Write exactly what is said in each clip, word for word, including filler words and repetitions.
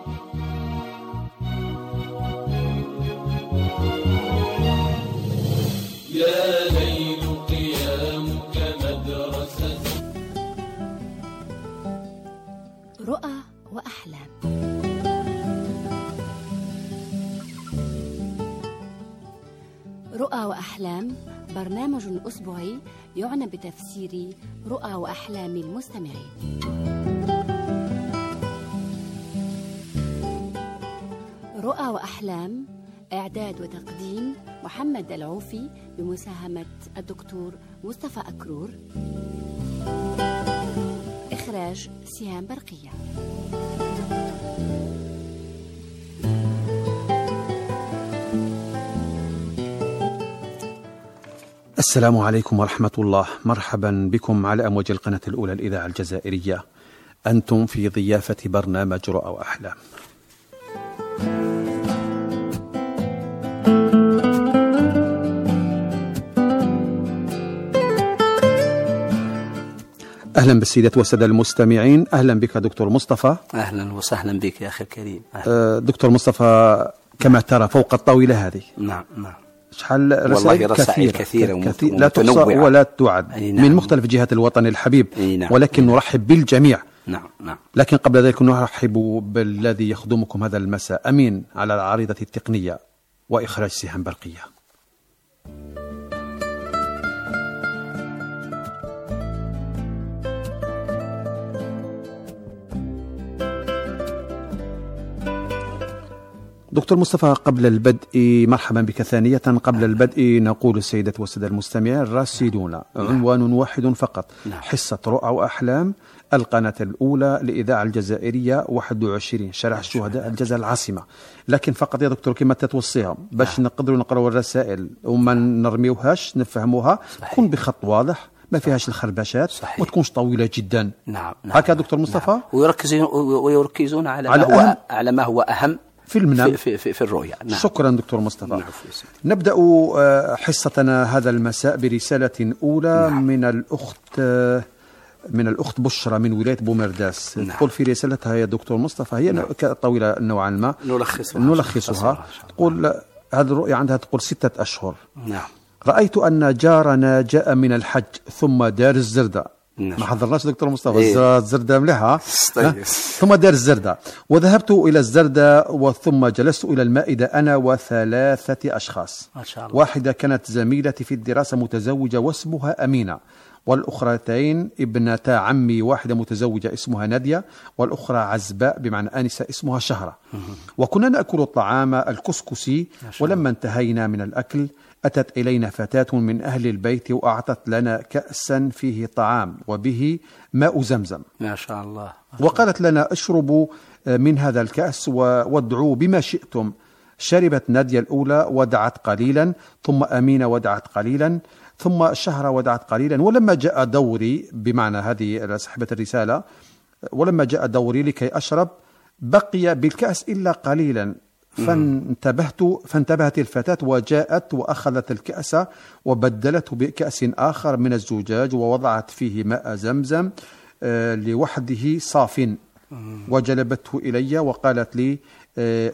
يا ليل قيامك مدرسة. رؤى وأحلام. رؤى وأحلام برنامج أسبوعي يعنى بتفسير رؤى وأحلام المستمعين. رؤى وأحلام إعداد وتقديم محمد العوفي بمساهمة الدكتور مصطفى أكرور. إخراج سهام برقية. السلام عليكم ورحمة الله. مرحبا بكم على أمواج القناة الأولى الإذاعة الجزائرية. أنتم في ضيافة برنامج رؤى وأحلام. أهلا بالسيدات والسادة المستمعين. أهلا بك دكتور مصطفى. أهلا وسهلا بك يا أخي الكريم. أهلا. دكتور مصطفى، كما ترى فوق الطاولة هذه نعم نعم شحال رسائل كثيرة, كثيرة كثير لا تحصى ولا تعد نعم. من مختلف جهات الوطن الحبيب نعم. ولكن نرحب بالجميع. نعم نعم. لكن قبل ذلك نرحب بالذي يخدمكم هذا المساء، أمين على العريضة التقنية وإخراج سهام برقية. دكتور مصطفى، قبل البدء مرحبا بك ثانية. قبل البدء نقول السيدة والسادة المستمعين الراسدون عنوان واحد فقط، حصة رؤى وأحلام، القناة الأولى لإذاعة الجزائرية واحد وعشرين، شارع الشهداء الجزائر العاصمة. لكن فقط يا دكتور كما تتوصيها باش نقدروا نقرأوا الرسائل وما نرميوهاش نفهموها، تكون بخط واضح ما فيهاش الخربشات وما تكونش طويلة جدا. نعم نعم. هكا دكتور مصطفى. نعم. ويركزون ويركزون على على ما هو على ما هو أهم في المنام في, في, في الرؤيا. نعم. شكرا دكتور مصطفى. نعم. نبدأ حصتنا هذا المساء برسالة أولى نعم. من الأخت من الأخت بشرى من ولاية بومرداس. نعم. تقول في رسالتها يا دكتور مصطفى، هي نعم. طويلة نوعا ما، نلخصها نلخصها. تقول هذه الرؤيا عندها تقول ستة أشهر. نعم. رأيت أن جارنا جاء من الحج ثم دار الزردة. نعم. ما حضرناش دكتور مصطفى. إيه؟ الزردة مليحة. ثم دار الزردة، وذهبت إلى الزردة وثم جلست إلى المائدة أنا وثلاثة أشخاص. ما شاء الله. واحدة كانت زميلتي في الدراسة متزوجة واسمها أمينة، والأخرتين ابنتا عمي، واحدة متزوجة اسمها نادية والأخرى عزباء بمعنى آنسة اسمها شهرة. وكنا نأكل الطعام الكسكسي، ولما انتهينا من الأكل أتت إلينا فتاة من أهل البيت وأعطت لنا كأسا فيه طعام وبه ماء زمزم. ما شاء الله. وقالت لنا اشربوا من هذا الكأس وادعوا بما شئتم. شربت نادية الأولى ودعت قليلا، ثم أمينة ودعت قليلا، ثم شهرة ودعت قليلا. ولما جاء دوري، بمعنى هذه صاحبة الرسالة، ولما جاء دوري لكي أشرب بقي بالكأس إلا قليلا، فانتبهت فانتبهت الفتاة وجاءت وأخذت الكأس وبدلته بكأس آخر من الزجاج ووضعت فيه ماء زمزم آه لوحده صاف، وجلبته إلي وقالت لي آه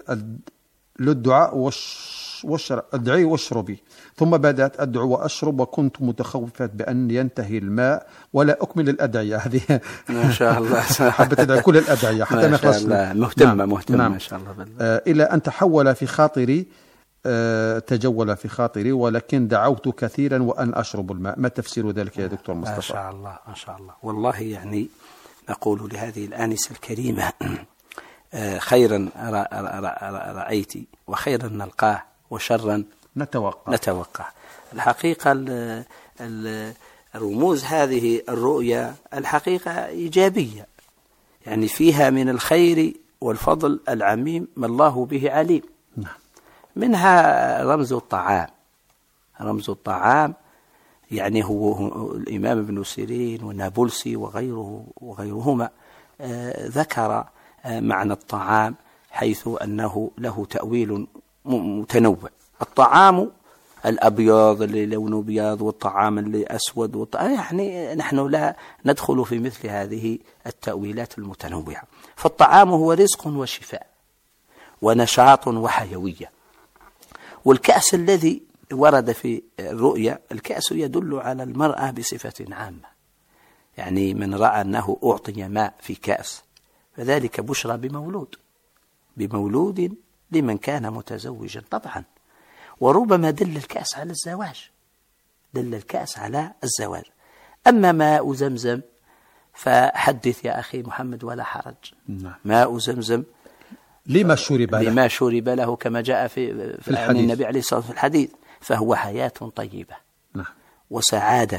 للدعاء واشرب، ادعي واشربي. ثم بدأت أدعو وأشرب، وكنت متخوفة بأن ينتهي الماء ولا أكمل الأدعية هذه. ما شاء الله. حبت أدعي كل الأدعية حتى ما يخلص. مهتمة نعم. مهتمة نعم. ما شاء الله بالله. آه إلى أن تحول في خاطري آه تجول في خاطري، ولكن دعوت كثيرا وأن أشرب الماء. ما تفسير ذلك يا دكتور مصطفى؟ ما شاء الله ما شاء الله. والله يعني نقول لهذه الآنسة الكريمة خيرا رأيت وخيرا نلقاه وشرا نتوقع نتوقع. الحقيقة الرموز هذه الرؤيا الحقيقة إيجابية، يعني فيها من الخير والفضل العميم ما الله به عليم. نعم. منها رمز الطعام. رمز الطعام يعني هو الإمام ابن سيرين والنابلسي وغيره وغيرهما ذكر معنى الطعام حيث أنه له تأويل متنوع. الطعام الأبيض اللي لونه أبيض والطعام اللي أسود والط... يعني نحن لا ندخل في مثل هذه التأويلات المتنوعة. فالطعام هو رزق وشفاء ونشاط وحيوية. والكأس الذي ورد في الرؤيا، الكأس يدل على المرأة بصفة عامة، يعني من رأى أنه أعطي ماء في كأس فذلك بشرى بمولود بمولود لمن كان متزوجا طبعا. وربما دل الكأس على الزواج، دل الكأس على الزواج. أما ماء زمزم فحدث يا أخي محمد ولا حرج. ماء زمزم لما شرب له لما شرب له كما جاء في, في عن النبي عليه الصلاة والسلام في الحديث، فهو حياة طيبة نعم. وسعادة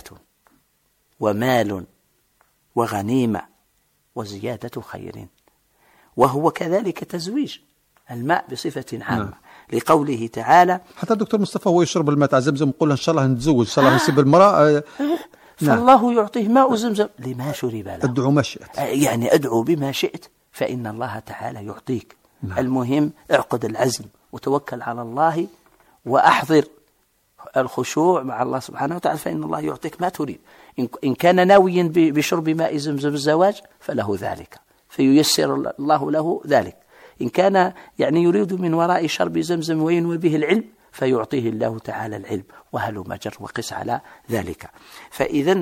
ومال وغنيمة وزيادة خير، وهو كذلك تزويج الماء بصفة عامة. نعم. لقوله تعالى حتى الدكتور مصطفى هو يشرب الماء تاع زمزم يقول إن شاء الله نتزوج إن شاء الله نسيب المرأة. فالله يعطيه ماء زمزم لما شرب له. ادعو ما شئت، يعني ادعو بما شئت فإن الله تعالى يعطيك. نعم. المهم اعقد العزم وتوكل على الله وأحضر الخشوع مع الله سبحانه وتعالى، فإن الله يعطيك ما تريد. إن كان ناويا بشرب ماء زمزم الزواج فله ذلك، فييسر الله له ذلك. إن كان يعني يريد من وراء شرب زمزم وينوي به العلم فيعطيه الله تعالى العلم، وهل مجر وقس على ذلك. فإذا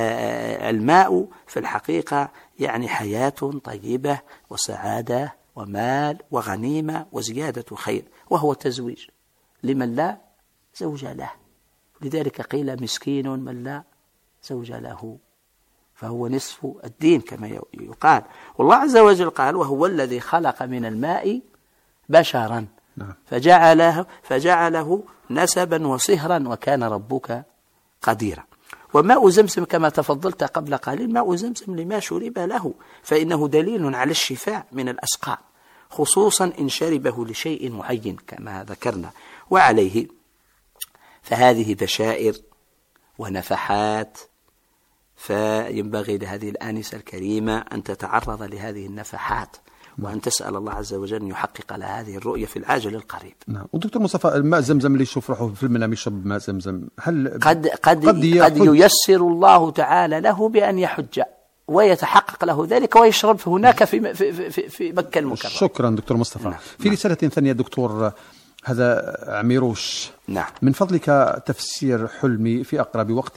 الماء في الحقيقة يعني حياة طيبة وسعادة ومال وغنيمة وزيادة خير، وهو تزويج لمن لا زوج له. لذلك قيل مسكين من لا زوج له، فهو نصف الدين كما يقال. والله عز وجل قال وهو الذي خلق من الماء بشرا فجعله, فجعله نسبا وصهرا وكان ربك قديرا. وماء زمزم كما تفضلت قبل قليل ماء زمزم لما شرب له، فإنه دليل على الشفاء من الأسقام، خصوصا إن شربه لشيء معين كما ذكرنا. وعليه فهذه بشائر ونفحات، فينبغي لهذه الآنسة الكريمة أن تتعرض لهذه النفحات وأن تسأل الله عز وجل أن يحقق لها هذه الرؤية في العاجل القريب. نعم. ودكتور مصطفى الماء زمزم اللي يشوف روحه في المنام يشرب ماء زمزم، هل قد قد قد, قد ييسر الله تعالى له بأن يحج ويتحقق له ذلك ويشرب هناك في في في, في مكة المكرمة. شكرا دكتور مصطفى. نعم. في رسالة ثانية دكتور هذا عميروش. نعم. من فضلك تفسير حلمي في أقرب وقت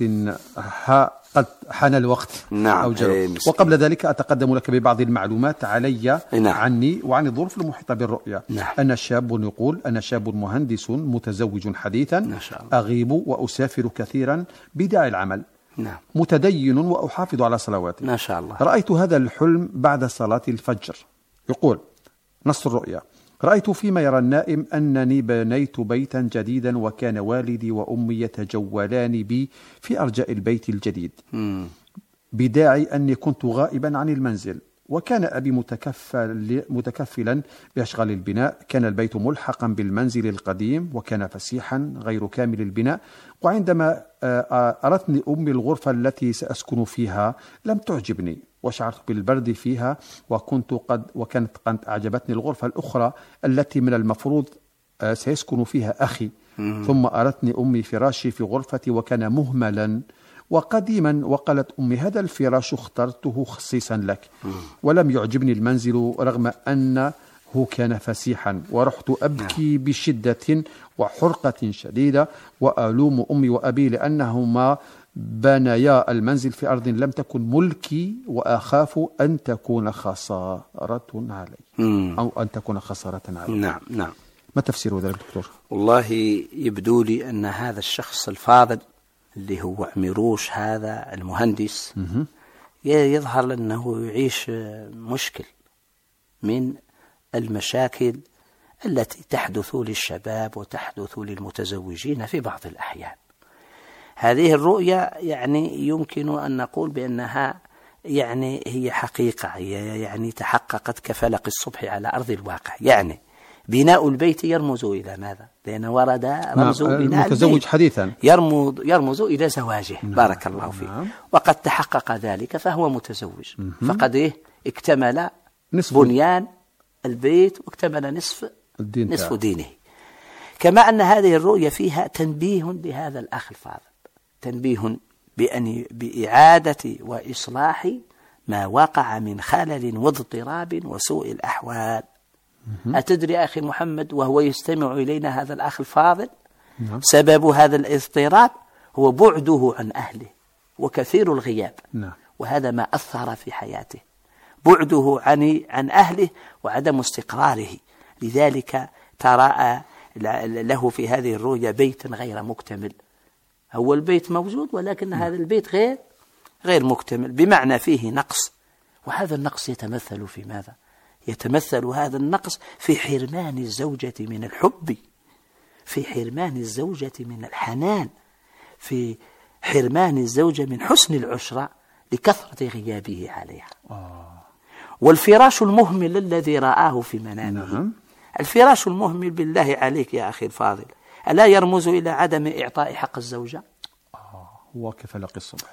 قد حان الوقت. نعم. أو وقبل ذلك أتقدم لك ببعض المعلومات علي. نعم. عني وعن الظروف المحيطة بالرؤية. نعم. أنا شاب يقول أنا شاب مهندس متزوج حديثا. ما شاء الله. أغيب وأسافر كثيرا بداعي العمل. نعم. متدين وأحافظ على صلواتي. ما شاء الله. رأيت هذا الحلم بعد صلاة الفجر. يقول نص الرؤيا: رأيت فيما يرى النائم أنني بنيت بيتا جديدا وكان والدي وأمي يتجولان بي في أرجاء البيت الجديد مم. بداعي أني كنت غائبا عن المنزل، وكان أبي متكفل متكفلا بأشغال البناء. كان البيت ملحقا بالمنزل القديم وكان فسيحا غير كامل البناء. وعندما أرتني أمي الغرفة التي سأسكن فيها لم تعجبني، وشعرت بالبرد فيها، وكنت قد وكانت قد أعجبتني الغرفة الأخرى التي من المفروض سيسكن فيها أخي. مم. ثم أرتني أمي فراشي في غرفتي وكان مهملا وقديما، وقالت أمي هذا الفراش اخترته خصيصا لك. مم. ولم يعجبني المنزل رغم أنه كان فسيحا، ورحت أبكي بشدة وحرقة شديدة وألوم أمي وأبي لأنهما بنيا المنزل في أرض لم تكن ملكي، وأخاف أن تكون خسارة علي. مم. أو أن تكون خسارة علي. نعم نعم. ما تفسير ذلك دكتور؟ والله يبدو لي أن هذا الشخص الفاضل اللي هو عميروش هذا المهندس م- يظهر أنه يعيش مشكل من المشاكل التي تحدث للشباب وتحدث للمتزوجين في بعض الأحيان. هذه الرؤية يعني يمكن أن نقول بأنها يعني هي حقيقة، هي يعني تحققت كفلق الصبح على أرض الواقع. يعني بناء البيت يرمز إلى ماذا؟ لأن ورد رمز نعم. بناء المتزوج البيت حديثا يرمز, يرمز إلى زواجه. نعم. بارك الله فيه. نعم. وقد تحقق ذلك فهو متزوج. م- فقد إيه اكتمل نصف بنيان البيت واكتمل نصف الدين نصف دينه. كما أن هذه الرؤية فيها تنبيه لهذا الأخ الفاضل، تنبيه بأن بإعادة وإصلاح ما وقع من خلل واضطراب وسوء الأحوال. أتدري أخي محمد وهو يستمع إلينا هذا الأخ الفاضل نعم. سبب هذا الاضطراب هو بعده عن أهله وكثير الغياب. نعم. وهذا ما أثر في حياته، بعده عن عن أهله وعدم استقراره. لذلك تراءى له في هذه الرؤيا بيتا غير مكتمل. هو البيت موجود ولكن هذا البيت غير غير مكتمل، بمعنى فيه نقص. وهذا النقص يتمثل في ماذا؟ يتمثل هذا النقص في حرمان الزوجة من الحب، في حرمان الزوجة من الحنان، في حرمان الزوجة من حسن العشرة لكثرة غيابه عليها. آه. والفراش المهمل الذي رآه في منامه. نعم. الفراش المهمل بالله عليك يا أخي الفاضل ألا يرمز إلى عدم إعطاء حق الزوجة؟ آه. هو كيف لقي الصبح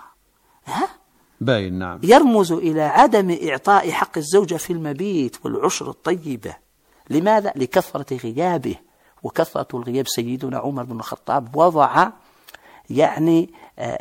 ها؟ باين. نعم. يرمز إلى عدم إعطاء حق الزوجة في المبيت والعشر الطيبة. لماذا؟ لكثرة غيابه. وكثرة الغياب سيدنا عمر بن الخطاب وضع يعني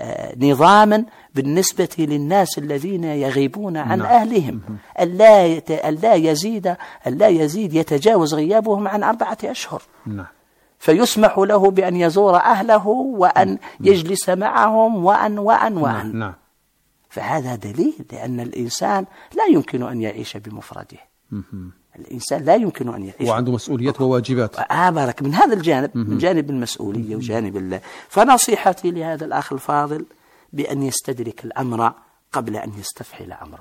نظاما بالنسبة للناس الذين يغيبون عن نعم. أهلهم، ألا ألا يزيد ألا يزيد يتجاوز غيابهم عن أربعة أشهر. نعم. فيسمح له بأن يزور أهله وأن يجلس معهم وأن وأن وأن نعم. نعم. فهذا دليل لأن الإنسان لا يمكن أن يعيش بمفرده. الإنسان لا يمكن أن يعيش وعنده مسؤوليات وواجبات. آمرك من هذا الجانب، من جانب المسؤولية وجانب الله. فنصيحتي لهذا الأخ الفاضل بأن يستدرك الأمر قبل أن يستفحل أمره،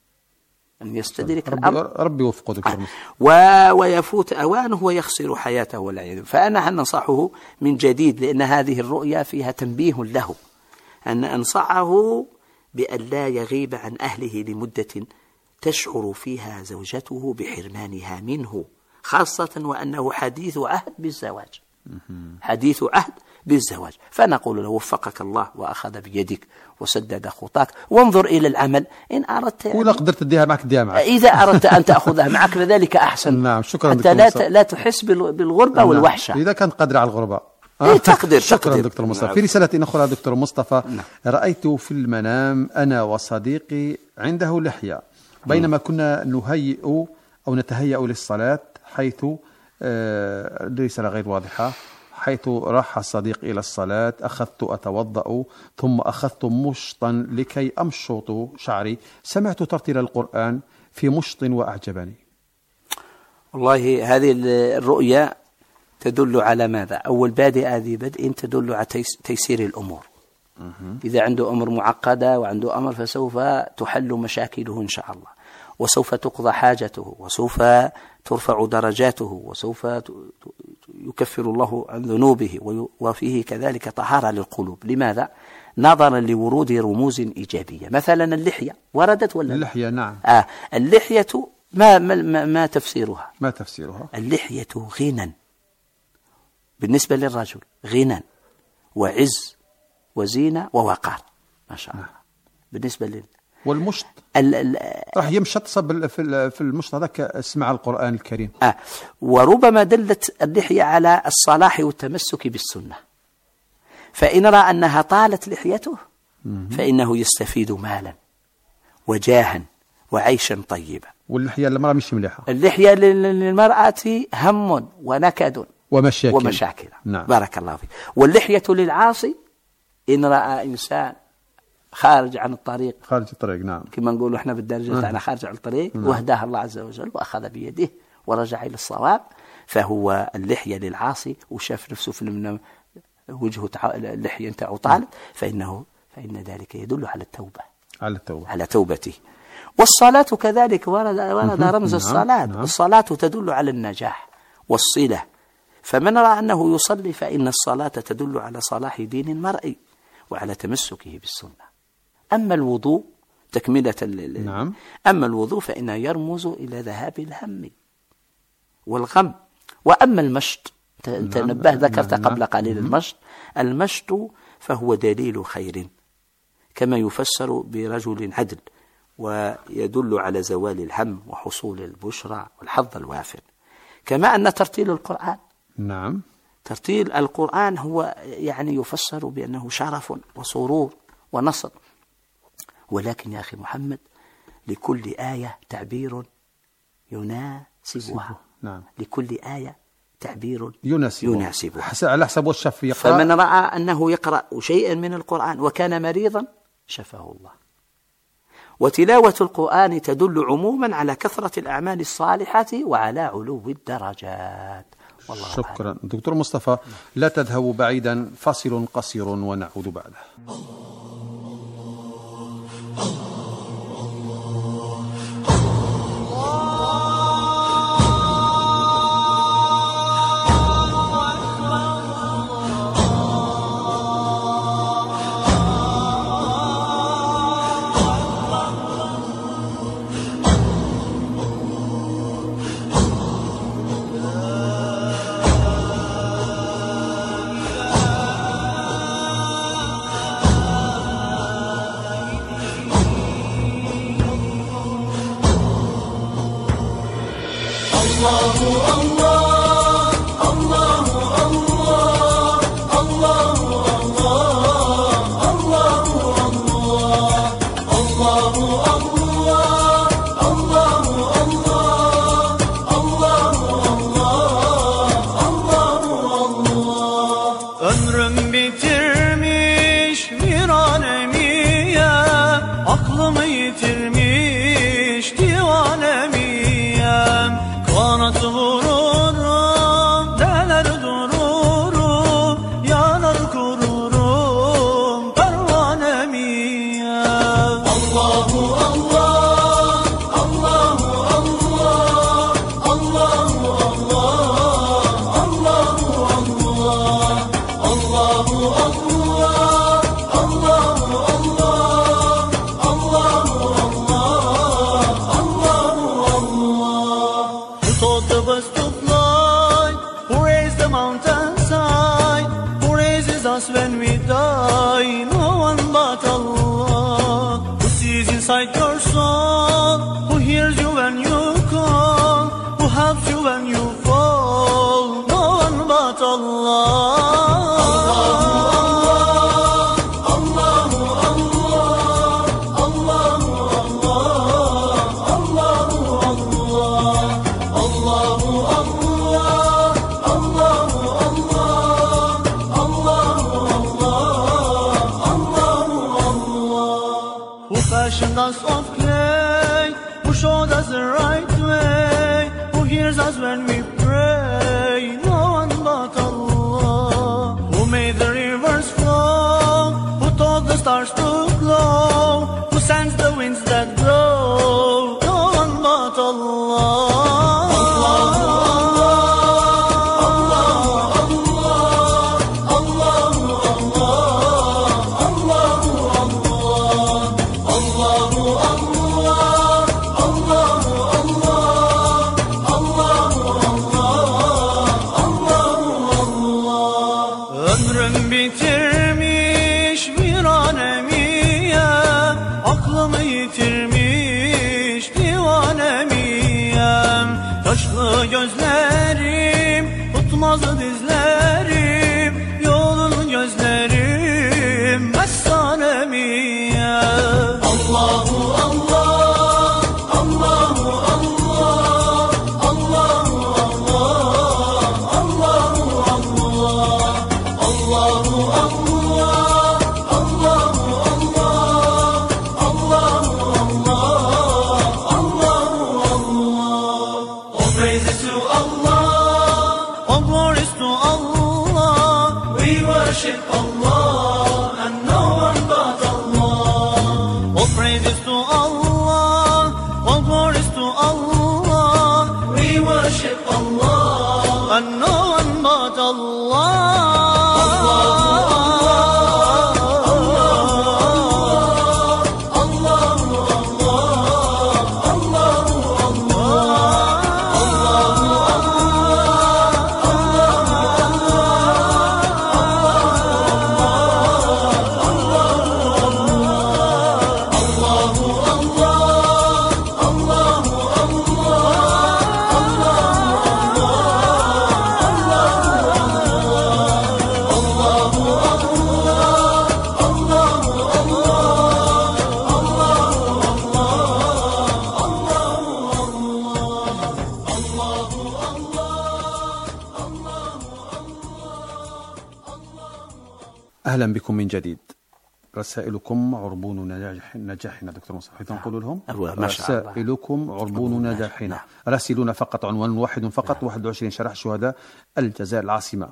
أن يستدرك ربي الأمر ربي يوفقه دكتور. و... ويفوت أوانه ويخسر حياته والعياذ. فأنا ننصحه من جديد، لأن هذه الرؤيا فيها تنبيه له، أن أنصحه بأن لا يغيب عن أهله لمدة تشعر فيها زوجته بحرمانها منه، خاصة وأنه حديث عهد بالزواج، حديث عهد بالزواج. فنقول له وفقك الله وأخذ بيدك وسدد خطاك، وانظر إلى العمل إن أردت، ولا قدرت تديها معك تديها معك، إذا أردت أن تأخذها معك لذلك أحسن. نعم. شكرا حتى لا, لا تحس بالغربة نعم. والوحشة. إذا كانت قادرة على الغربة إيه تقدر. شكرا تقدر. دكتور مصطفى. نعم. في رسالة أخرى دكتور مصطفى. نعم. رأيت في المنام أنا وصديقي عنده لحية بينما كنا نهيئ أو نتهيأ للصلاة، حيث آه الرسالة غير واضحة، حيث راح الصديق إلى الصلاة أخذت أتوضأ ثم أخذت مشطا لكي أمشط شعري، سمعت ترتيل القرآن في مشط وأعجبني. والله هذه الرؤيا تدل على ماذا؟ أول بادئ ذي بدء تدل على تيسير الأمور. إذا عنده أمر معقدة وعنده أمر فسوف تحل مشاكله إن شاء الله، وسوف تقضى حاجته، وسوف ترفع درجاته، وسوف يكفر الله عن ذنوبه، وفيه كذلك طهارة للقلوب. لماذا؟ نظرا لورود رموز إيجابية. مثلا اللحية وردت ولا؟ اللحية نعم. آه اللحية ما, ما, ما تفسيرها؟ ما تفسيرها؟ اللحية غنى بالنسبة للرجل، غنى وعز وزينة ووقار ما شاء الله. بالنسبة لل والمشط ال... ال... راح يمشط صب في في المشط هذاك اسمع القرآن الكريم. آه. وربما دلت اللحية على الصلاح والتمسك بالسنة، فإن رأى أنها طالت لحيته فإنه يستفيد مالا وجاها وعيشا طيبا. واللحية للمرأة مش مليحة. اللحية للمرأة هم ونكد ومشاكل, ومشاكل. نعم. بارك الله فيك. واللحية للعاصي إن رأى إنسان خارج عن الطريق، خارج الطريق نعم، كما نقول احنا بالدرجة تاعنا خارج عن الطريق، نعم. وهداه الله عز وجل وأخذ بيده ورجع إلى الصواب، فهو اللحية للعاصي وشاف نفسه في وجهه اللحية نتاعو طالت، فإنه فإن ذلك يدل على التوبة، على التوبة على توبته. والصلاة كذلك ورد ورد رمز الصلاة. نعم. الصلاة تدل على النجاح والصلة، فمن رأى أنه يصلي فإن الصلاة تدل على صلاح دين المرء وعلى تمسكه بالسنة. أما الوضوء تكملة نعم. أما الوضوء فإنه يرمز إلى ذهاب الهم والغم. وأما المشط تنبه ذكرت نعم. قبل قليل المشط. المشط فهو دليل خير كما يفسر برجل عدل، ويدل على زوال الهم وحصول البشرى والحظ الوافر. كما أن ترتيل القرآن نعم. ترتيل القرآن هو يعني يفسر بأنه شرف وسرور ونصر، ولكن يا أخي محمد لكل آية تعبير يناسبها. نعم. لكل آية تعبير يناسبها, يناسبها. على حسب والشف يقرأ. فمن رأى أنه يقرأ شيئا من القرآن وكان مريضا شفاه الله. وتلاوة القرآن تدل عموما على كثرة الأعمال الصالحة وعلى علو الدرجات. والله شكرا عالم. دكتور مصطفى، لا تذهبوا بعيدا، فاصل قصير ونعود بعده. Ömrüm bitirmiş viranemiye, aklımı yitirmiş divanemiyem. Kanat vururum, deler dururum, yanar kururum pervanemiyem. Allahu Allah, Allahu Allah, Allahu Allah, Allahu Allah. Allahu Allah, Allahu Allah, Allahu Allah, Allahu Allah. Who taught the birds to fly? Who raised the mountainside? Who raises us when we die? No one but Allah. Who sees inside your soul? Who hears you when you call? Who helps you when you fall? No one but Allah. Fashioned us of clay, who showed us the right way, who hears us when we pray, no one but Allah. Who made the rivers flow, who taught the stars to glow, who sends the winds that blow, no one but Allah. Ömrüm bitirmiş viranemiye, aklımı yitirmiş divanemiyem. Yaşlı gözlerim, tutmazdı dizlerim, yolun gözlerim messanemiyem. Allahu Allah, Allahu Allah, Allahu Allah, Allahu Allah. Allahu Allah, Allahu Allah, Allahu Allah, Allahu Allah. All praises to Allah, all glories to Allah. We worship Allah and no one but Allah. All praises to Allah, all glories to Allah. We worship Allah and no one but Allah. Allah أهلا بكم من جديد. رسائلكم عربون نجاح نجاحنا دكتور مصطفى، نقول لهم ما شاء الله. رسائلكم عربون نجاحنا. راسلونا فقط عنوان واحد فقط. واحد وعشرين شرح شهداء الجزائر العاصمة،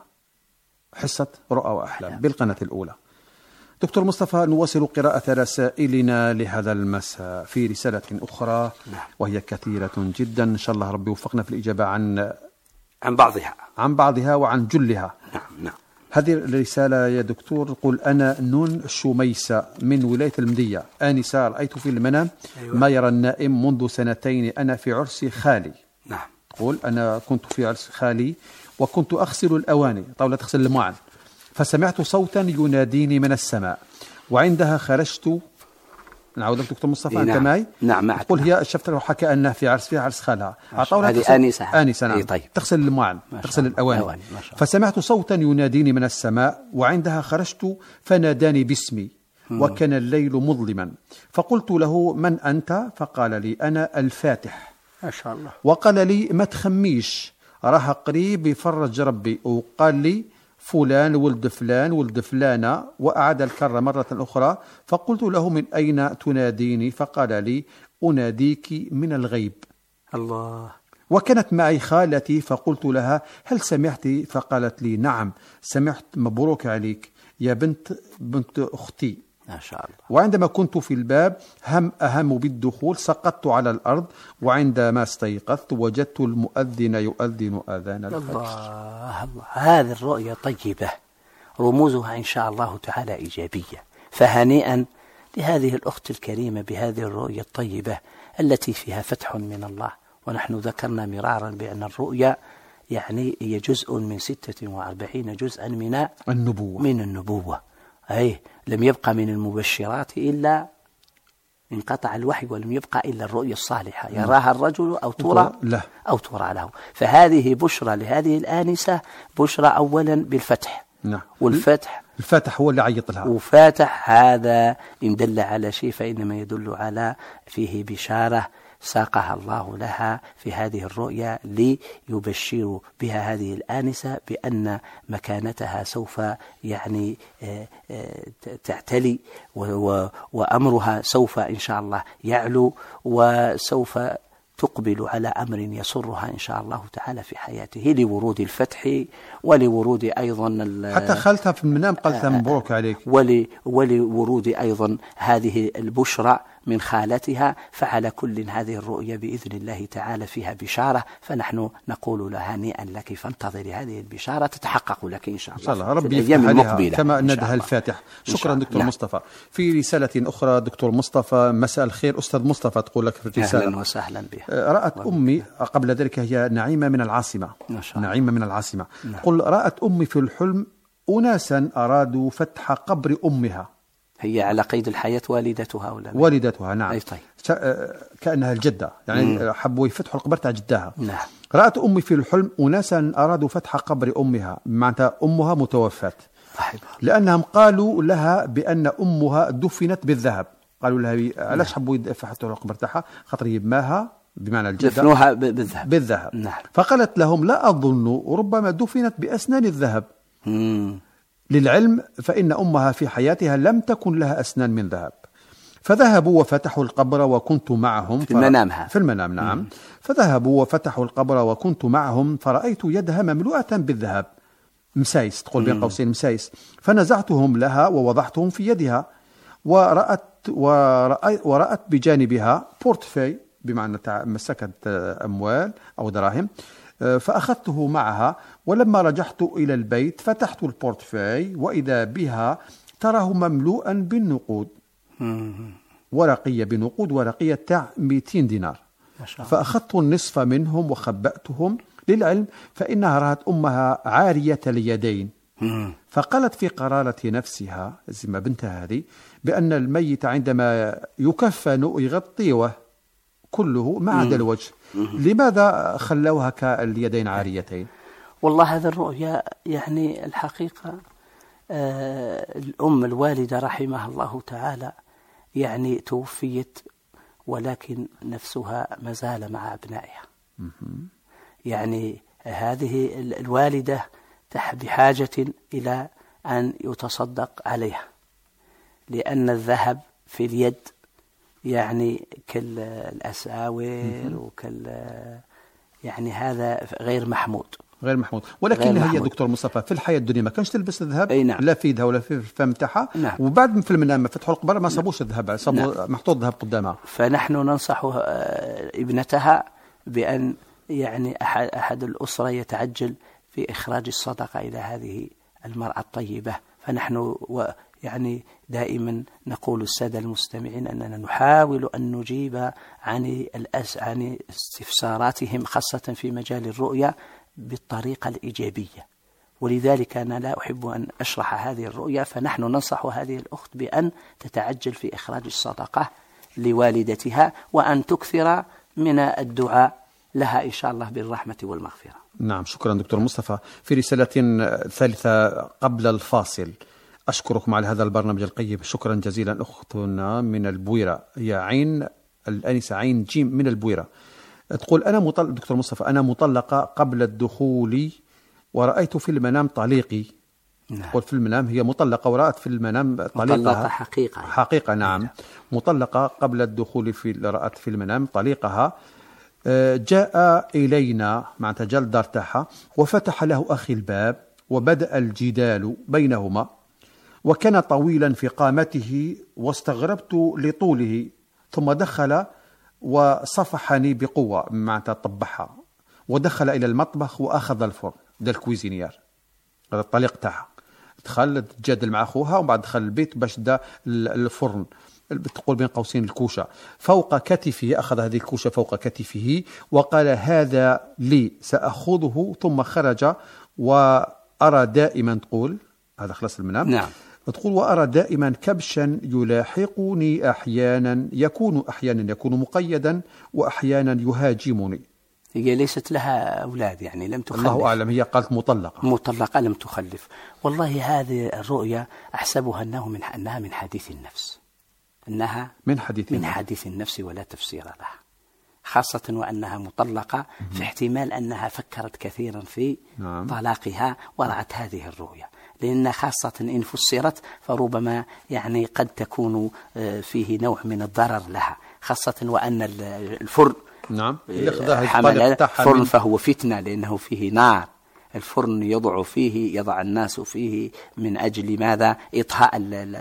حصة رؤى وأحلام بالقناة الأولى. دكتور مصطفى، نواصل قراءة رسائلنا لهذا المساء في رسالة أخرى وهي كثيرة جدا، إن شاء الله ربي وفقنا في الإجابة عن عن بعضها عن بعضها وعن جلها. نعم نعم. هذه الرسالة يا دكتور تقول: أنا نون شميسة من ولاية المدية، آنسة رأيت في المنام أيوة. ما يرى النائم منذ سنتين، أنا في عرس خالي. نعم. تقول: أنا كنت في عرس خالي وكنت أغسل الأواني، طاولة تغسل المعن، فسمعت صوتا يناديني من السماء، وعندها خرجت. نعود لك دكتور مصطفى. نعم. أنت معي؟ نعم معك. تقول هي شفت حكى أنها في عرس في عرس خالها، هذه آنسة. آنسة نعم. طيب. تغسل المعن، تغسل الأواني. فسمعت صوتا يناديني من السماء، وعندها خرجت فناداني باسمي مم. وكان الليل مظلما، فقلت له: من أنت؟ فقال لي: أنا الفاتح. ما شاء الله. وقال لي: ما تخميش، راه قريب يفرج ربي. وقال لي: فلان ولد فلان ولد فلانة، وأعاد الكرة مرة أخرى. فقلت له: من أين تناديني؟ فقال لي: أناديك من الغيب. الله. وكانت معي خالتي، فقلت لها: هل سمعت؟ فقالت لي: نعم سمعت، مبروك عليك يا بنت بنت أختي. ما شاء الله. وعندما كنت في الباب هم أهم بالدخول سقطت على الأرض، وعندما استيقظت وجدت المؤذن يؤذن أذان الفجر. الله الله. هذه الرؤيا طيبة، رموزها إن شاء الله تعالى إيجابية، فهنيئا لهذه الأخت الكريمة بهذه الرؤيا الطيبة التي فيها فتح من الله. ونحن ذكرنا مرارا بأن الرؤيا يعني هي جزء من ستة وأربعين جزءا من النبوة من النبوة أي لم يبقى من المبشرات إلا انقطع الوحي، ولم يبقى إلا الرؤيا الصالحة يراها الرجل أو ترى له أو ترى له. فهذه بشرى لهذه الآنسة، بشرى أولا بالفتح. نعم. والفتح الفاتح هو اللي عيط لها، وفاتح هذا إن دل على شيء فإنما يدل على فيه بشارة ساقها الله لها في هذه الرؤيا ليبشر بها هذه الآنسة بأن مكانتها سوف يعني تعتلي، وأمرها سوف إن شاء الله يعلو، وسوف تقبل على أمر يسرها إن شاء الله تعالى في حياته، لورود الفتح ولورود أيضا حتى خالتها في المنام قالت لها مبروك عليك، ولورود أيضا هذه البشرى من خالتها. فعلى كل هذه الرؤيا بإذن الله تعالى فيها بشارة، فنحن نقول لها هنيئا لك، فانتظري هذه البشارة تتحقق لك إن شاء الله, الله ربي في الأيام المقبلة كما ندها الفاتح. شكرا دكتور نعم. مصطفى. في رسالة أخرى دكتور مصطفى: مساء الخير أستاذ مصطفى، تقول لك في الرسالة: أهلا وسهلا بها. رأت أمي قبل ذلك، هي نعيمة من العاصمة، نعيمة من العاصمة نعم. قل: رأت أمي في الحلم أناسا أرادوا فتح قبر أمها. هي على قيد الحياة والدتها ولا والدتها نعم. أي طيب. كأنها الجدة يعني مم. حبوا يفتحوا القبر تاع جدها. نعم. رأت أمي في الحلم أناسا أرادوا فتح قبر أمها، معناتها أمها متوفاة، لأنهم قالوا لها بأن أمها دفنت بالذهب. قالوا لها علاش حبوا يفتحوا القبر تاعها؟ خاطر يبماها بمعنى الجدة دفنوها بالذهب بالذهب نعم. فقالت لهم: لا أظن، ربما دفنت بأسنان الذهب. مم. للعلم فإن أمها في حياتها لم تكن لها أسنان من ذهب. فذهبوا وفتحوا القبر وكنت معهم في المنام ف... في المنام نعم. مم. فذهبوا وفتحوا القبر وكنت معهم، فرأيت يدها مملوءة بالذهب، مسايس، تقول بين قوسين مسايس. فنزعتهم لها ووضعتهم في يدها، ورأت ورأي ورأت بجانبها بورتفي، بمعنى مسكت أموال أو دراهم، فأخذته معها. ولما رجعت إلى البيت فتحت البورتفاي وإذا بها تراه مملوءا بالنقود، ورقية بنقود، ورقية تاع مئتين دينار. فأخذت النصف منهم وخبأتهم. للعلم فإنها رأت أمها عارية اليدين، فقالت في قرارة نفسها زي بنتها هذه بأن الميت عندما يكفن يغطيه كله ما عدا الوجه، لماذا خلوها كاليدين عاريتين؟ والله هذا الرؤيا يعني الحقيقة آه الأم الوالدة رحمها الله تعالى يعني توفيت، ولكن نفسها ما زال مع أبنائها. يعني هذه الوالدة بحاجة إلى أن يتصدق عليها، لأن الذهب في اليد يعني كالأساور وكال يعني هذا غير محمود غير محمود. ولكنها هي دكتور مصطفى في الحياة الدنيا ما كانش تلبس الذهب، نعم. لا في يدها ولا في الفم تاعها، نعم. وبعد في المنام فتحوا القبر ما صابوش الذهب، صابوا نعم. محطوط ذهب قدامها. فنحن ننصح ابنتها بأن يعني أحد, أحد الأسرة يتعجل في إخراج الصدقة إلى هذه المرأة الطيبة. فنحن يعني دائما نقول السادة المستمعين أننا نحاول أن نجيب عن الأس عن استفساراتهم خاصة في مجال الرؤية بالطريقة الإيجابية، ولذلك أنا لا أحب أن أشرح هذه الرؤية. فنحن ننصح هذه الأخت بأن تتعجل في إخراج الصدقة لوالدتها، وأن تكثر من الدعاء لها إن شاء الله بالرحمة والمغفرة. نعم، شكرا دكتور مصطفى. في رسالة ثالثة قبل الفاصل: أشكركم على هذا البرنامج القيم، شكرا جزيلا. أختنا من البويرة، هي عين الأنسة عين جيم من البويرة، تقول: أنا مطلق دكتور مصطفى أنا مطلقة قبل الدخول ورأيت في المنام طليقي. نعم. قلت في المنام هي مطلقة ورأت في المنام طليقها مطلقة حقيقة حقيقة نعم. نعم مطلقة قبل الدخول في رأت في المنام طليقها. جاء إلينا مع تجل دار تاعها وفتح له أخي الباب وبدأ الجدال بينهما، وكان طويلا في قامته واستغربت لطوله، ثم دخل وصفحني بقوة مع تطبحها، ودخل إلى المطبخ وأخذ الفرن ده الكويزينير، هذا الطليق تاعها، دخل تجادل مع أخوها وبعد دخل البيت باش دا الفرن، تقول بين قوسين الكوشة، فوق كتفه، أخذ هذه الكوشة فوق كتفه وقال: هذا لي سأخذه، ثم خرج. وأرى دائما، تقول هذا خلاص المنام، نعم. تقول: وأرى دائما كبشا يلاحقني، أحيانا يكون أحيانا يكون مقيدا وأحيانا يهاجمني. هي ليست لها أولاد يعني لم تخلف، الله أعلم، هي قالت مطلقة مطلقة لم تخلف. والله هذه الرؤيا أحسبها أنه من أنها من حديث النفس، أنها من حديث من النفس. حديث النفس ولا تفسير لها، خاصة وأنها مطلقة، في احتمال أنها فكرت كثيرا في نعم. طلاقها ورأت هذه الرؤيا، لأن خاصة إن فسرت فربما يعني قد تكون فيه نوع من الضرر لها، خاصة وأن الفرن نعم حمل فرن فهو فتنة، لأنه فيه نار. الفرن يضع فيه يضع الناس فيه من أجل ماذا؟ إطهاء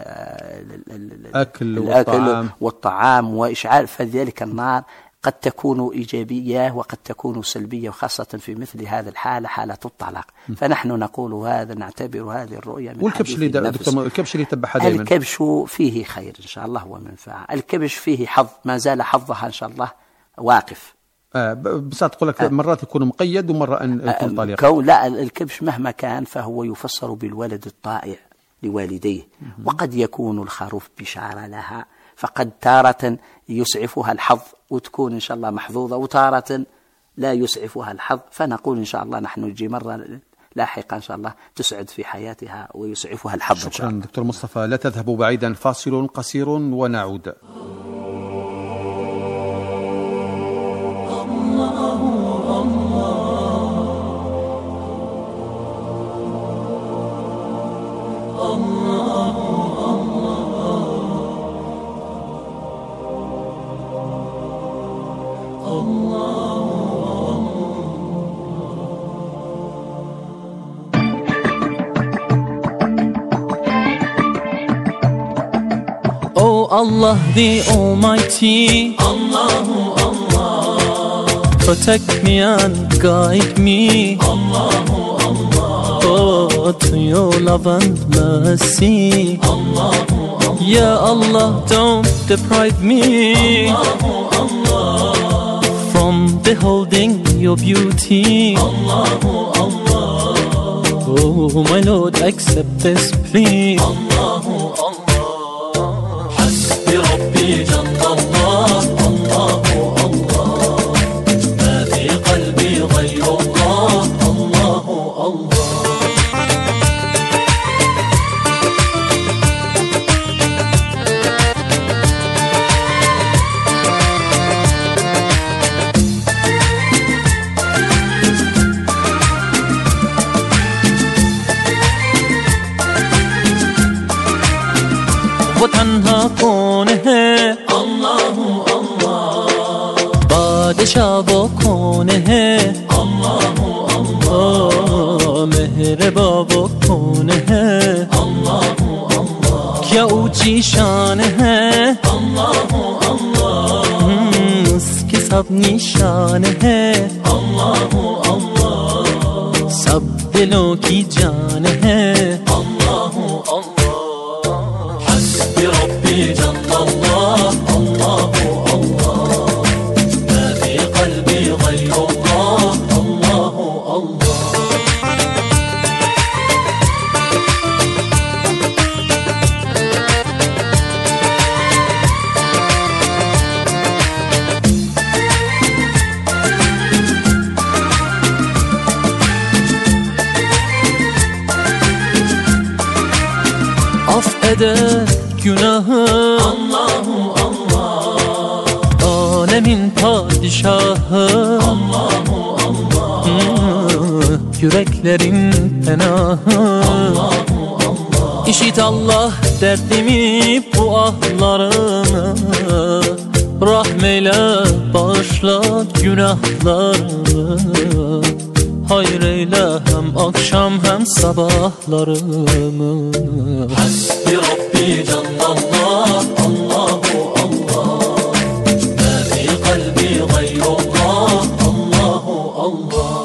الأكل والطعام, والطعام وإشعال، فذلك النار قد تكون إيجابية وقد تكون سلبية، وخاصة في مثل هذا الحالة حالة الطلاق. فنحن نقول هذا، نعتبر هذه الرؤية من والكبش اللي دكتور الكبش اللي تبعها دائما، الكبش فيه خير إن شاء الله ومنفعة، الكبش فيه حظ، ما زال حظها إن شاء الله واقف. آه بس تقول لك آه مرات يكون مقيد ومرة أن يكون طليق. كون لا، الكبش مهما كان فهو يفسر بالولد الطائع لوالديه، وقد يكون الخروف بشارة لها، فقد تارة يسعفها الحظ وتكون إن شاء الله محظوظة، وتارة لا يسعفها الحظ، فنقول إن شاء الله نحن نجي مرة لاحقا إن شاء الله تسعد في حياتها ويسعفها الحظ. شكرا إن شاء الله. دكتور مصطفى، لا تذهبوا بعيدا، فاصل قصير ونعود. Allah the Almighty, Allahu Allah, protect me and guide me, Allahu Allah, oh, to your love and mercy, Allahu Allah, Ya Allah, don't deprive me, Allahu Allah, from beholding your beauty, Allahu Allah, oh my Lord, accept this plea, Allahu Allah. ربي جل الله، الله الله، ما في قلبي غير الله، الله الله. वो तन्हा कौन है अल्लाह अल्लाह बादशाह वो कौन है अल्लाह मेहरबा वो कौन है अल्लाह क्या ऊंची शान है अल्लाह अल्लाह उसकी सब निशान है अल्लाह अल्लाह सब दिलों की जान है अल्लाह अल्लाह हस्बी रब्बी जल्लल्लाह अल्लाह अल्लाह ما في قلبي غير الله الله الله af eder günahı الله الله alemin padişahı الله الله yüreklerin penahı İşit Allah derdimi bu ahlarımı rahmeyle bağışla günahlarımı hayreyle hem akşam hem sabahlarımı حسبي ربي جل الله الله الله ما في قلبي غير الله الله الله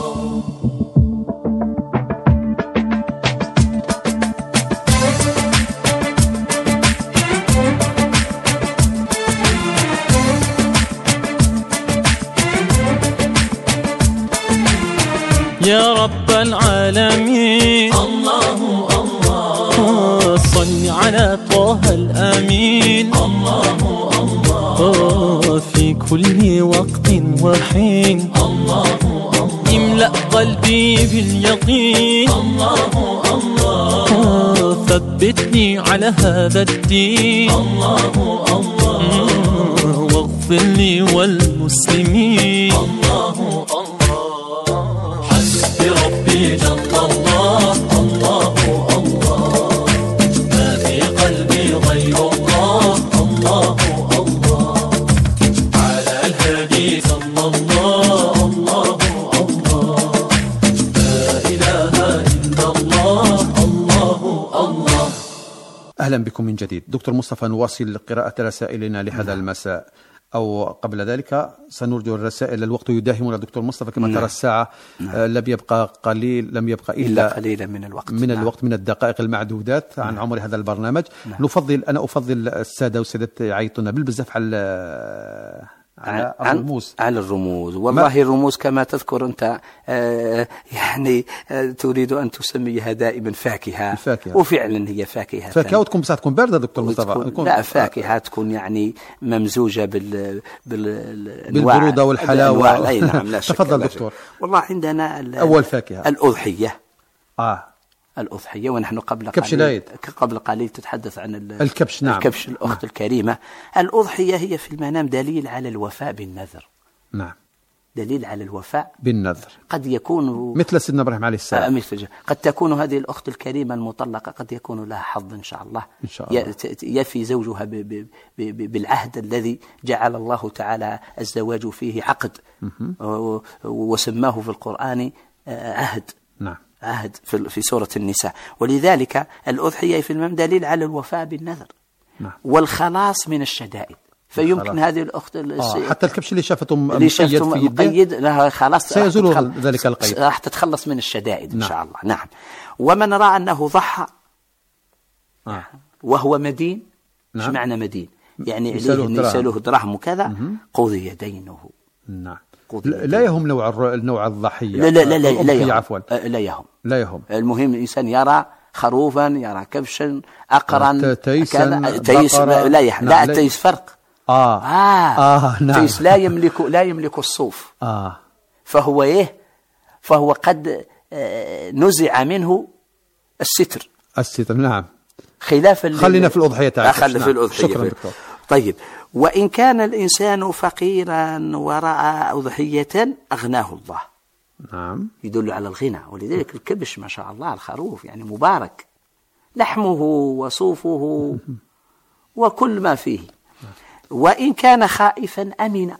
يا رب العالمين الله الله صل على طه الأمين الله الله في كل وقت وحين الله املأ قلبي باليقين الله الله ثبتني على هذا الدين الله الله واغفر لي والمسلمين الله الله حسبي ربي جل الله الله الله ما في قلبي غير الله الله الله على الهادي صلى الله الله الله لا إله إلا الله الله الله. أهلا بكم من جديد. دكتور مصطفى، نواصل قراءة رسائلنا لهذا المساء، أو قبل ذلك سنرجع الرسائل. الوقت يداهمنا دكتور مصطفى كما ترى الساعة. آه لم يبقى قليل لم يبقى إلا, إلا قليلا من الوقت من نعم. الوقت من الدقائق المعدودات عن عمر هذا البرنامج. نعم. نفضل أنا أفضل السادة والسيدات يعيطونا بالبزاف على على الرموز على الرموز والله الرموز كما تذكر أنت آه يعني آه تريد أن تسميها دائما فاكهة, الفاكهة. وفعلا هي فاكهة فاكهة وتكون بس تكون باردة دكتور مصطفى. لا فاكهة تكون يعني ممزوجة بال بال بالبرودة والحلاوة. أي نعم لا شك. تفضل لا دكتور. شك. والله عندنا أول فاكهة الأضحية. آه الأضحية ونحن قبل كبش قليل العيد. قبل قليل تتحدث عن الكبش. نعم الكبش الأخت الكريمة. الأضحية هي في المنام دليل على الوفاء بالنذر. نعم دليل على الوفاء بالنذر. قد يكون مثل سيدنا إبراهيم عليه السلام. مثل قد تكون هذه الأخت الكريمة المطلقة قد يكون لها حظ إن شاء الله, إن شاء الله. يفي زوجها ب ب ب بالعهد الذي جعل الله تعالى الزواج فيه عقد وسماه في القرآن عهد. نعم عهد في سورة النساء. ولذلك الأضحية في المنام دليل على الوفاء بالنذر. نعم. والخلاص من الشدائد. فيمكن خلاص. هذه الأخت آه. حتى الكبش اللي شافته اللي شافته مقيد لها خلاص سيزول ذلك القيد، راح تتخلص من الشدائد. نعم. إن شاء الله. نعم. ومن رأى أنه ضحى آه. وهو مدين. نعم. ايش معنى مدين؟ يعني يسألوه يسألوه دراهم وكذا قضي دينه. نعم. قضي لا يهم نوع الر... نوع الضحية. لا لا لا لا, لا يهم. عفوا لا يهم. لا يهم. المهم الإنسان يرى خروفا يرى كبشا أقرا تيسا تيس لا يح... لا التيس فرق. آه. آه. آه. نعم. تيس لا يملك لا يملك الصوف. آه. فهو إيه فهو قد آه نزع منه الستر. الستر. نعم. خلاف خلينا في الأضحية تعالى. خلينا في الأضحية. شكرا دكتور. طيب. وإن كان الإنسان فقيرا ورأى أضحية أغناه الله. نعم. يدل على الغنى. ولذلك الكبش ما شاء الله الخروف يعني مبارك لحمه وصوفه وكل ما فيه. وإن كان خائفا أمن،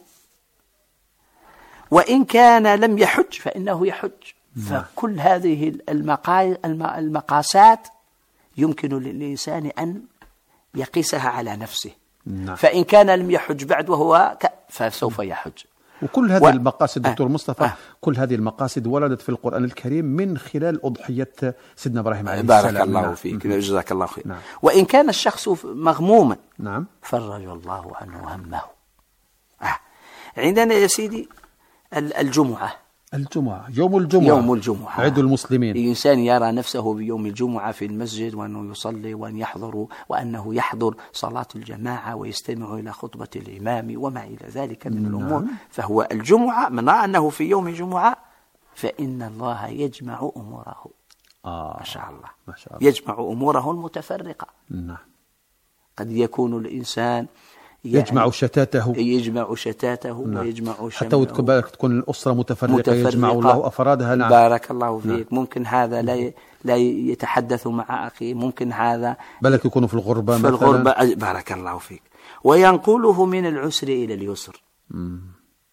وإن كان لم يحج فإنه يحج. فكل هذه المقاسات يمكن للإنسان أن يقيسها على نفسه. نعم. فإن كان لم يحج بعد وهو ك... فسوف يحج. وكل هذه و... المقاصد دكتور آه. مصطفى آه. كل هذه المقاصد وردت في القرآن الكريم من خلال أضحية سيدنا إبراهيم عليه السلام. بارك الله نعم. فيك، جزاك الله خير. نعم. وإن كان الشخص مغموما نعم فرج الله عنه همه. آه. عندنا يا سيدي الجمعة الجمعة يوم الجمعة يوم الجمعة عيد المسلمين. الإنسان يرى نفسه بيوم الجمعة في المسجد وأنه يصلي وأن يحضر وأنه يحضر صلاة الجماعة ويستمع إلى خطبة الإمام وما إلى ذلك من الأمور. نعم. فهو الجمعة من رأى أنه في يوم الجمعة فإن الله يجمع أموره. آه. ما شاء الله. ما شاء الله. يجمع أموره المتفرقة. نعم. قد يكون الإنسان يعني يجمع شتاته يجمع شتاته نعم. ويجمع شمله. حتى تكون الأسرة متفرقة, متفرقة يجمع الله أفرادها. نعم. بارك الله فيك. نعم. ممكن هذا لا لا يتحدث مع أخيه، ممكن هذا بل يكون في الغربة في مثلا. الغربة. بارك الله فيك. وينقله من العسر إلى اليسر. مم.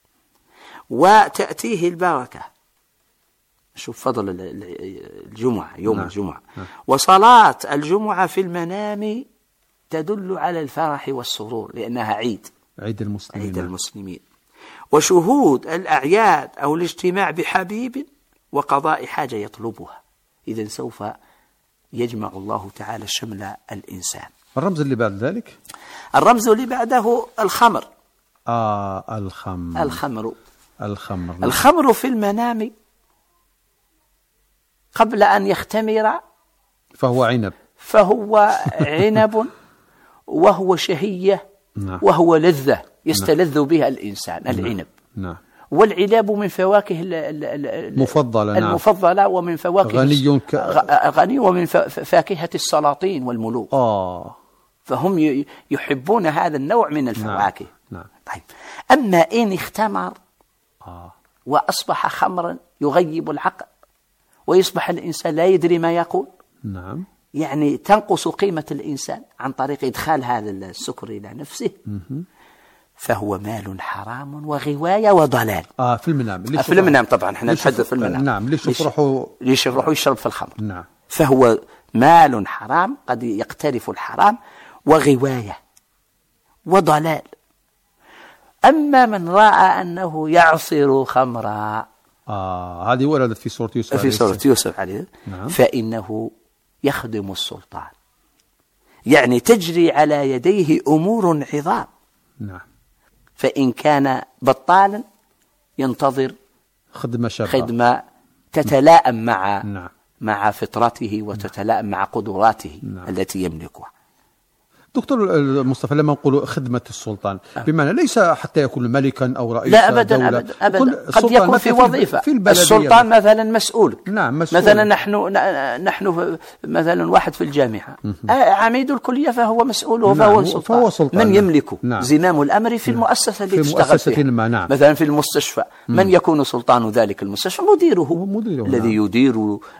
وتأتيه البركة. شوف فضل الجمعة يوم نعم. الجمعة. نعم. وصلاة الجمعة في المنام تدل على الفرح والسرور لأنها عيد عيد المسلمين. عيد المسلمين. وشهود الأعياد أو الاجتماع بحبيب وقضاء حاجة يطلبها. إذن سوف يجمع الله تعالى شمل الإنسان. الرمز اللي بعد ذلك؟ الرمز اللي بعده الخمر. آه الخمر الخمر الخمر نعم. الخمر في المنام قبل أن يختمر فهو عنب فهو عنب وهو شهية. نعم. وهو لذة يستلذ نعم. بها الإنسان. نعم. العنب. نعم. والعنب من فواكه المفضلة. المفضلة نعم. ومن فواكه غني ك... غني ومن فاكهة السلاطين والملوك. آه. فهم يحبون هذا النوع من الفواكه. نعم. نعم. طيب. أما إن اختمر آه. وأصبح خمرا يغيب العقل ويصبح الإنسان لا يدري ما يقول. نعم. يعني تنقص قيمة الإنسان عن طريق إدخال هذا السكر إلى نفسه. م- فهو مال حرام وغواية وضلال. آه في المنام. آه في المنام طبعا احنا نتحدث في المنام. نعم. ليش يفرحوا ليش يفرحوا يشرب في الخمر. نعم. فهو مال حرام قد يقترف الحرام وغواية وضلال. أما من رأى أنه يعصر خمرا آه هذه وردت في سورة يوسف في سورة يوسف عليه. نعم. فإنه يخدم السلطان، يعني تجري على يديه أمور عظام. نعم. فإن كان بطالا ينتظر خدمة شرعة خدمة تتلائم مع نعم. مع فطرته وتتلائم مع قدراته نعم. التي يملكها. دكتور مصطفى لما نقول خدمة السلطان أه. بمعنى ليس حتى يكون ملكا أو رئيس لا أبدا دولة. أبدا, أبدا. قد يكون في وظيفة. في السلطان مثلا مسؤول. نعم مسؤول. مثلا نحن نحن مثلا واحد في الجامعة عميد الكلية فهو مسؤول نعم. فهو السلطان. فهو سلطان. من يملك نعم. زمام الأمر في المؤسسة التي تشتغل فيها. نعم. مثلا في المستشفى مم. من يكون سلطان ذلك المستشفى مديره, مديره الذي نعم. يدير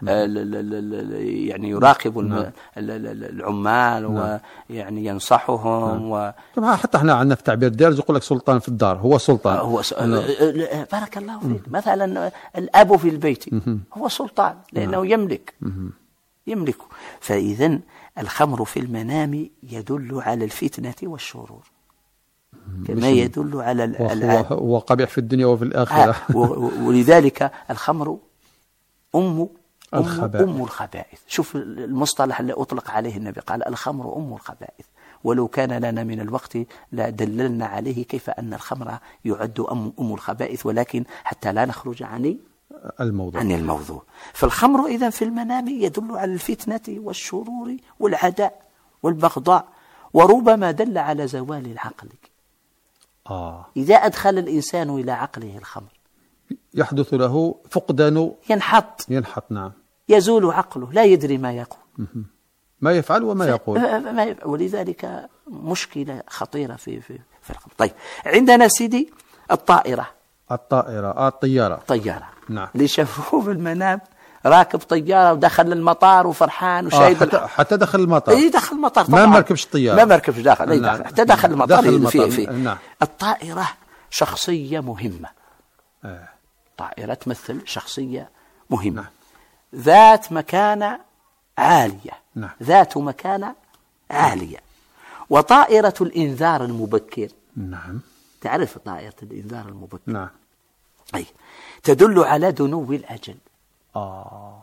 يعني يراقب نعم. العمال نعم. ويعني ينصحهم. و... حتى احنا عندنا في تعبير دارج يقول لك سلطان في الدار هو سلطان. هو س... بارك الله فيك. مثلا الأب في البيت هو سلطان لأنه يملك يملك. فإذن الخمر في المنام يدل على الفتنة والشرور كما يدل على العاد. هو قبيح في الدنيا وفي الآخرة. ولذلك الخمر أم الخبائث. أم الخبائث. شوف المصطلح اللي أطلق عليه النبي قال الخمر أم الخبائث. ولو كان لنا من الوقت لدللنا عليه كيف أن الخمر يعد أم, أم الخبائث، ولكن حتى لا نخرج عن الموضوع. عن الموضوع. فالخمر إذن في المنام يدل على الفتنة والشرور والعداء والبغضاء، وربما دل على زوال العقل. آه. إذا أدخل الإنسان إلى عقله الخمر يحدث له فقدان، ينحط ينحط نعم، يزول عقله، لا يدري ما يقول، ما يفعل وما ف... يقول. ما يفعل. ولذلك مشكلة خطيرة في في, في الخمر. طيب عندنا سيدي الطائرة. الطائرة آه الطيارة. طيارة نعم. اللي شافوه في المنام راكب طيارة ودخل المطار وفرحان وشايف آه حتى, حتى دخل المطار. اي دخل المطار طبعا. ما مركبش الطيارة، ما مركبش داخل، اي داخل حتى دخل المطار. دخل المطار. في في نعم. الطائرة شخصية مهمة. آه. طائرة تمثل شخصية مهمة. نعم. ذات مكانة عالية. نعم. ذات مكانة عالية. وطائرة الإنذار المبكر. نعم. تعرف طائرة الإنذار المبكر؟ نعم. أي تدل على دنو الأجل. آه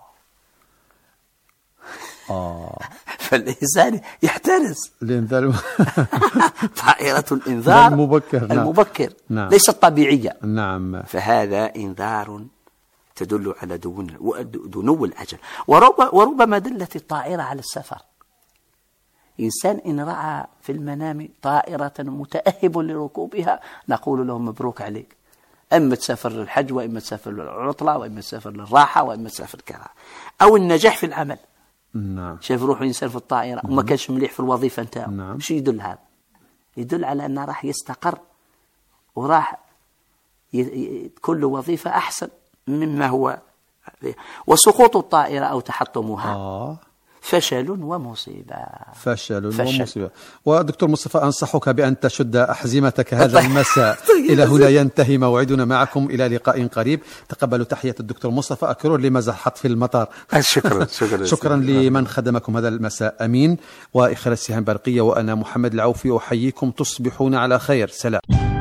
آه فالإنسان يحترس. الإنذار طائرة الإنذار المبكر. نعم. المبكر. نعم. ليست طبيعية. نعم. فهذا إنذار تدل على دنو الأجل. ورب وربما دلت الطائرة على السفر. إنسان إن رأى في المنام طائرة متأهب لركوبها نقول له مبروك عليك، أما تسافر للحج، وإما تسافر للعطلة، وإما تسافر للراحة، وإما تسافر كذا. أو النجاح في العمل. نعم. شايف روحه إنسان في الطائرة وما كانش مليح في الوظيفة نتاعو. نعم. شو يدل هذا؟ يدل على أنه راح يستقر وراح كل وظيفة أحسن مما هو. وسقوط الطائرة أو تحطمها آه. فشل ومصيبة. فشل, فشل ومصيبة. ودكتور مصطفى أنصحك بأن تشد أحزمتك هذا المساء. إلى هنا ينتهي موعدنا معكم، إلى لقاء قريب. تقبلوا تحية الدكتور مصطفى أكرور لمزحت في المطار. شكرا شكرا شكرا لمن خدمكم هذا المساء. أمين. وإخراج سهام برقية، وأنا محمد العوفي أحييكم. تصبحون على خير. سلام.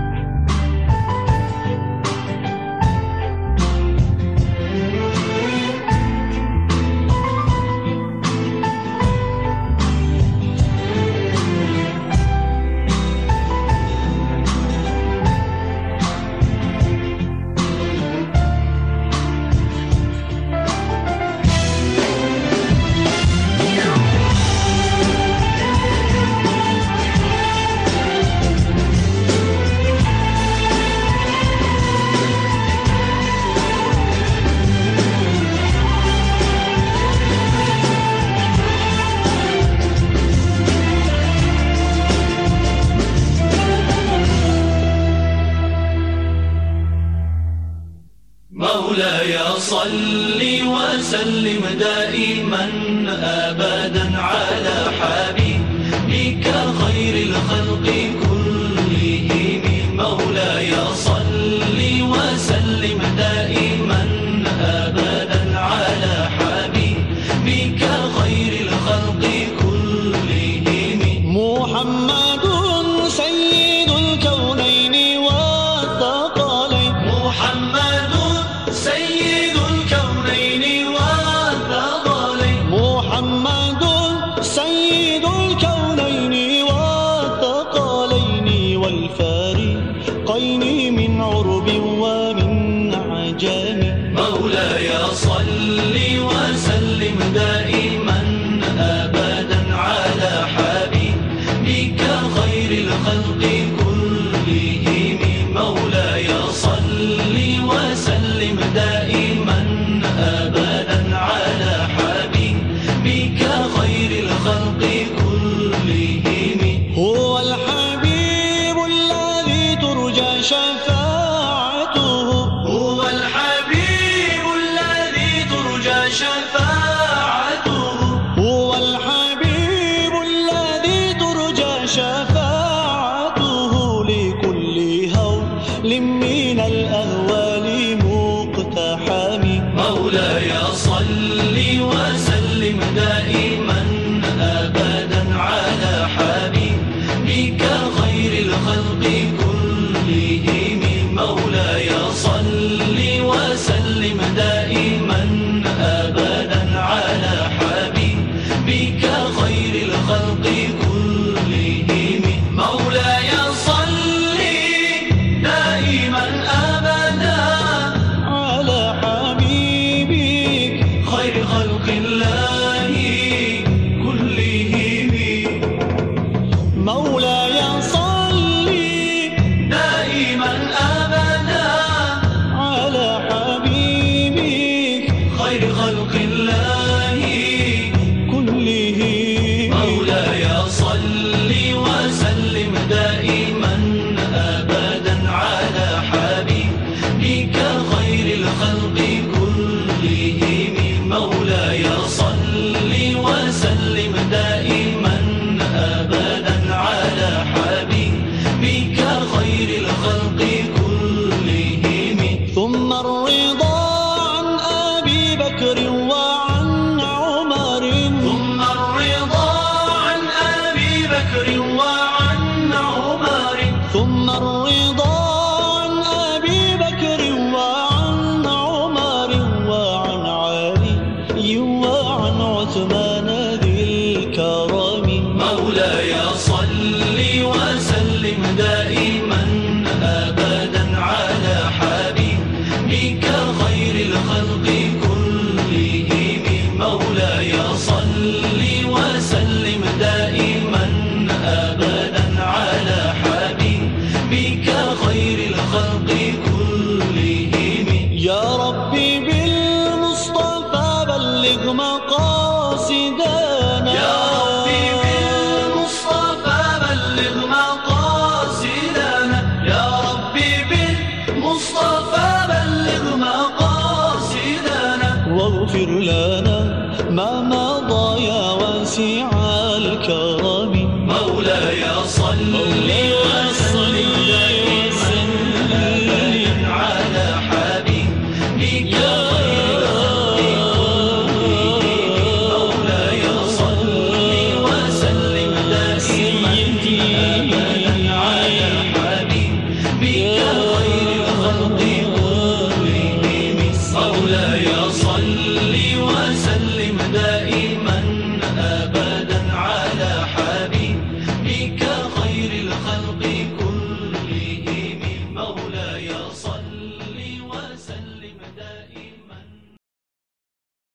مولاي صل وسلم دائما أبدا على حبيبك خير الخلق كلهم. مولاي صل وسلم دائما أبدا على حبيبك خير الخلق كلهم. محمد سيد الكونين والثقلين. محمد سيد الكونين والثقلين. محمد سيد الكونين والثقلين والفارقين من عرب ومن عجم. مولاي صل وسلم دائما أبدا على حبيبك خير الخلق كلهم. مولاي صل وسلم دائما أبدا على حبيبك خير الخلق كلهم. هو الحبيب الذي ترجى شفاعته. هو الحبيب الذي ترجى شفاعته. هو الحبيب الذي ترجى شفاعته لكل هول من الأهوال مقتحم. مولاي صل وسلم دائما أبدا على حبيبك خير الخلق كلهم. مولاي صل وسلم دائما أبدا على حبيبك خير الخلق كلهم. مولاي صل دائما أبدا على حبيبك خير خلق الله كلهم. مولاي صل دائما أبدا على حبيبك خير خلق الله كلهم. مولاي صل وسلم دائما أبدا على حبيبك خير الخلق كلهم. مقاصدنا يا ربي بالمصطفى بلغ مقاصدنا يا ربي بالمصطفى بلغ مقاصدنا واغفر لنا ما مضى يا واسع الكرم مولاي صل وسلم دائما على حبيبك خير الخلق كلهم مولاي صل وسلم دائما أبدا على حبيبك خير الخلق كلهم مولاي صل